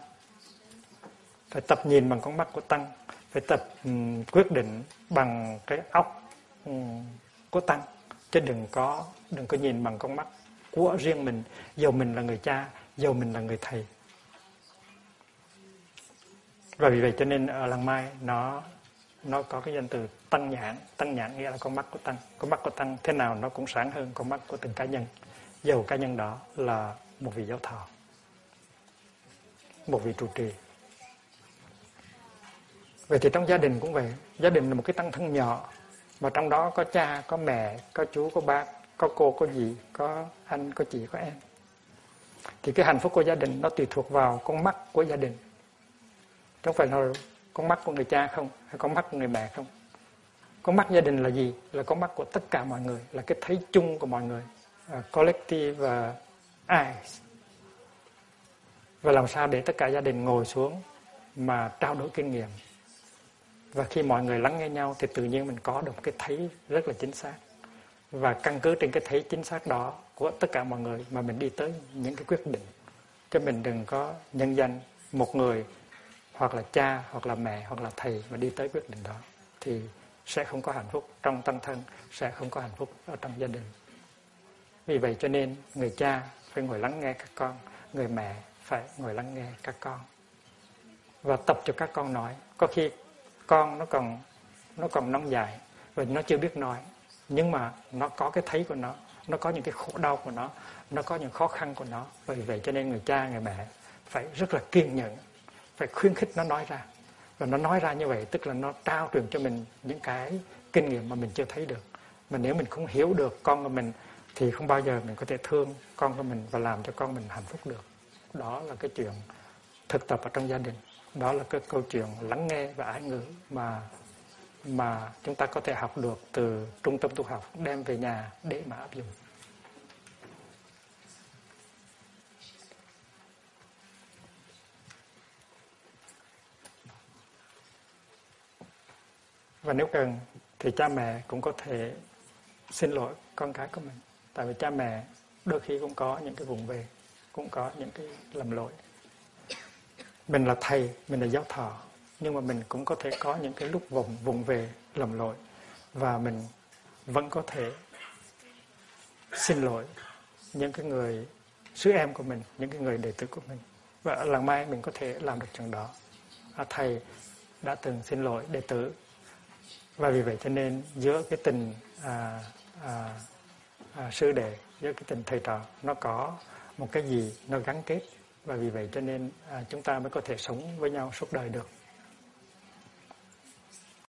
phải tập nhìn bằng con mắt của tăng, phải tập quyết định bằng cái óc của tăng, chứ đừng có nhìn bằng con mắt của riêng mình, dầu mình là người cha, dầu mình là người thầy. Và vì vậy cho nên ở Làng Mai nó có cái danh từ tăng nhãn nghĩa là con mắt của tăng. Con mắt của tăng thế nào nó cũng sáng hơn con mắt của từng cá nhân, dầu cá nhân đó là một vị giáo thọ, một vị trụ trì. Vậy thì trong gia đình cũng vậy, gia đình là một cái tăng thân nhỏ, mà trong đó có cha, có mẹ, có chú, có bác, có cô, có dì, có anh, có chị, có em. Thì cái hạnh phúc của gia đình nó tùy thuộc vào con mắt của gia đình, không phải là con mắt của người cha không, hay con mắt của người mẹ không. Con mắt gia đình là gì? Là con mắt của tất cả mọi người, là cái thấy chung của mọi người, collective eyes. Và làm sao để tất cả gia đình ngồi xuống mà trao đổi kinh nghiệm. Và khi mọi người lắng nghe nhau thì tự nhiên mình có được cái thấy rất là chính xác. Và căn cứ trên cái thấy chính xác đó của tất cả mọi người mà mình đi tới những cái quyết định. Chứ mình đừng có nhân danh một người, hoặc là cha, hoặc là mẹ, hoặc là thầy mà đi tới quyết định đó. Thì sẽ không có hạnh phúc trong tăng thân, sẽ không có hạnh phúc ở trong gia đình. Vì vậy cho nên người cha phải ngồi lắng nghe các con, người mẹ phải ngồi lắng nghe các con. Và tập cho các con nói. Có khi con nó còn nóng dại và nó chưa biết nói, nhưng mà nó có cái thấy của nó có những cái khổ đau của nó có những khó khăn của nó. Vì vậy cho nên người cha, người mẹ phải rất là kiên nhẫn, phải khuyến khích nó nói ra. Và nó nói ra như vậy tức là nó trao truyền cho mình những cái kinh nghiệm mà mình chưa thấy được. Mà nếu mình không hiểu được con của mình thì không bao giờ mình có thể thương con của mình và làm cho con mình hạnh phúc được. Đó là cái chuyện thực tập ở trong gia đình. Đó là cái câu chuyện lắng nghe và ái ngữ mà chúng ta có thể học được từ trung tâm tu học, đem về nhà để mà áp dụng. Và nếu cần thì cha mẹ cũng có thể xin lỗi con cái của mình. Tại vì cha mẹ đôi khi cũng có những cái vùng về, cũng có những cái lầm lỗi. Mình là thầy, mình là giáo thọ, nhưng mà mình cũng có thể có những cái lúc vùng về lầm lỗi. Và mình vẫn có thể xin lỗi những cái người sứ em của mình, những cái người đệ tử của mình. Và ở Làng Mai mình có thể làm được chuyện đó. Thầy đã từng xin lỗi đệ tử. Và vì vậy cho nên giữa cái tình sư đệ, giữa cái tình thầy trò, nó có một cái gì nó gắn kết. Và vì vậy cho nên chúng ta mới có thể sống với nhau suốt đời được.